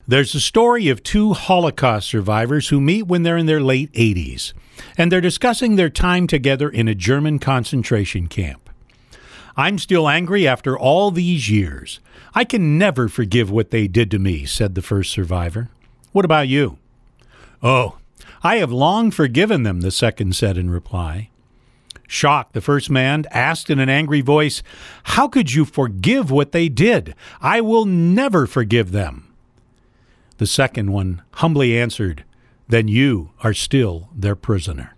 There's a story of two Holocaust survivors who meet when they're in their late 80s, and they're discussing their time together in a German concentration camp. "I'm still angry after all these years. I can never forgive what they did to me," said the first survivor. "What about you?" "Oh, I have long forgiven them," the second said in reply. Shocked, the first man asked in an angry voice, "How could you forgive what they did? I will never forgive them." The second one humbly answered, "Then you are still their prisoner."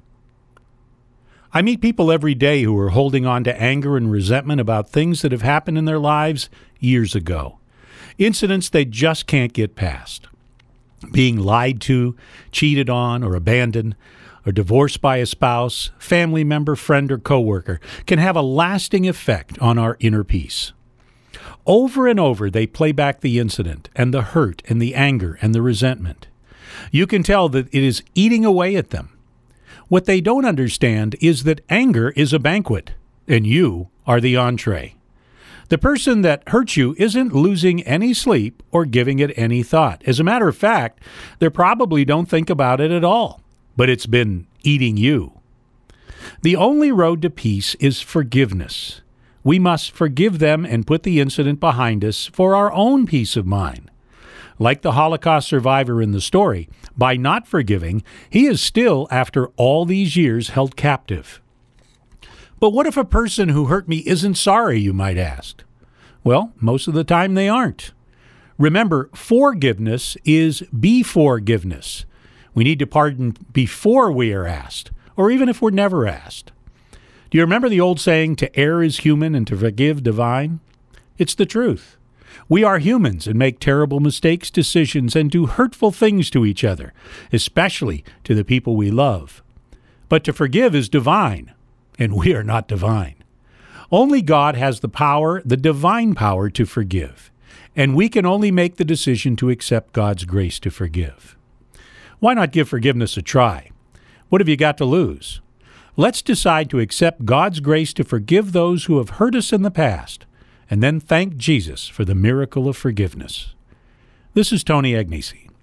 I meet people every day who are holding on to anger and resentment about things that have happened in their lives years ago. Incidents they just can't get past. Being lied to, cheated on, or abandoned, or divorced by a spouse, family member, friend, or coworker can have a lasting effect on our inner peace. Over and over, they play back the incident and the hurt and the anger and the resentment. You can tell that it is eating away at them. What they don't understand is that anger is a banquet, and you are the entree. The person that hurts you isn't losing any sleep or giving it any thought. As a matter of fact, they probably don't think about it at all, but it's been eating you. The only road to peace is forgiveness. We must forgive them and put the incident behind us for our own peace of mind. Like the Holocaust survivor in the story, by not forgiving, he is still, after all these years, held captive. But what if a person who hurt me isn't sorry, you might ask? Well, most of the time they aren't. Remember, forgiveness is be-forgiveness. We need to pardon before we are asked, or even if we're never asked. Do you remember the old saying, to err is human and to forgive divine? It's the truth. We are humans and make terrible mistakes, decisions, and do hurtful things to each other, especially to the people we love. But to forgive is divine, and we are not divine. Only God has the power, the divine power, to forgive, and we can only make the decision to accept God's grace to forgive. Why not give forgiveness a try? What have you got to lose? Let's decide to accept God's grace to forgive those who have hurt us in the past, and then thank Jesus for the miracle of forgiveness. This is Tony Agnesi.